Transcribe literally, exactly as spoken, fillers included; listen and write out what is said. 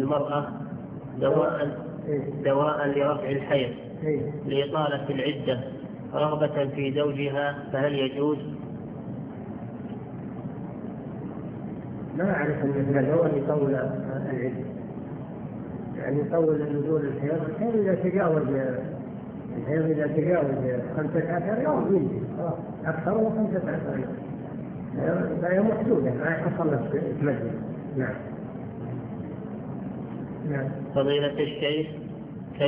للمرأة دواء دواء لرفع الحيض لإطالة العدة رغبة في زوجها فهل يجوز؟ ما أعرف أن مثل الدواء يطول العدة، يعني يطول نزول الحيض. الحيض إذا تجاوز الحيض إذا تجاوز خمسة عشر يوم ينتهي، أكثر من خمسة عشر يوم فهي محدودة ما يحصل لك تمدد. نعم. نعم. فضيلة الشيخ،